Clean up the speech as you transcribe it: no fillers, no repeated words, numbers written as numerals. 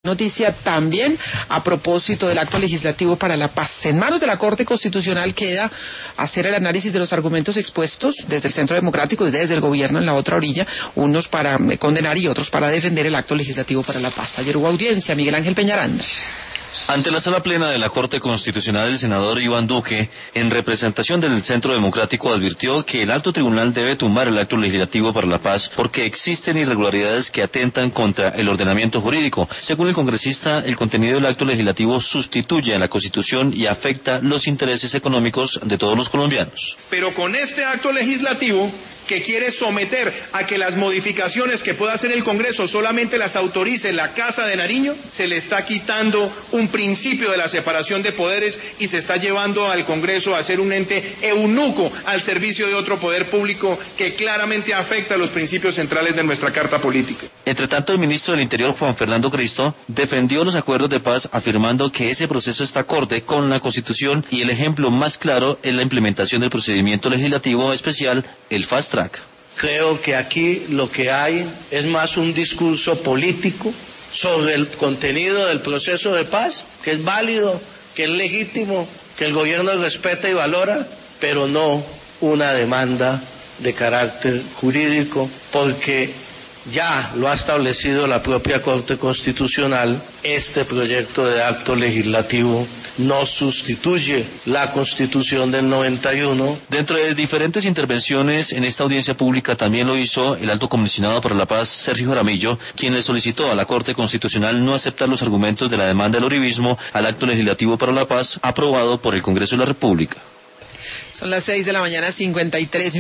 Noticia también a propósito del acto legislativo para la paz. En manos de la Corte Constitucional queda hacer el análisis de los argumentos expuestos desde el Centro Democrático y desde el gobierno en la otra orilla, unos para condenar y otros para defender el acto legislativo para la paz. Ayer hubo audiencia, Miguel Ángel Peñaranda. Ante la sala plena de la Corte Constitucional, el senador Iván Duque, en representación del Centro Democrático, advirtió que el alto tribunal debe tumbar el acto legislativo para la paz porque existen irregularidades que atentan contra el ordenamiento jurídico. Según el congresista, el contenido del acto legislativo sustituye a la Constitución y afecta los intereses económicos de todos los colombianos. Pero con este acto legislativo, que quiere someter a que las modificaciones que pueda hacer el Congreso solamente las autorice la Casa de Nariño, se le está quitando un principio de la separación de poderes y se está llevando al Congreso a ser un ente eunuco al servicio de otro poder público que claramente afecta a los principios centrales de nuestra Carta Política. Entre tanto, el ministro del Interior, Juan Fernando Cristo, defendió los acuerdos de paz afirmando que ese proceso está acorde con la Constitución y el ejemplo más claro es la implementación del procedimiento legislativo especial, el Fast Track. Creo que aquí lo que hay es más un discurso político sobre el contenido del proceso de paz, que es válido, que es legítimo, que el gobierno respeta y valora, pero no una demanda de carácter jurídico, porque ya lo ha establecido la propia Corte Constitucional, este proyecto de acto legislativo no sustituye la Constitución del 91. Dentro de diferentes intervenciones en esta audiencia pública también lo hizo el alto comisionado para la paz, Sergio Jaramillo, quien le solicitó a la Corte Constitucional no aceptar los argumentos de la demanda del uribismo al acto legislativo para la paz aprobado por el Congreso de la República. Son las 6 de la mañana, 53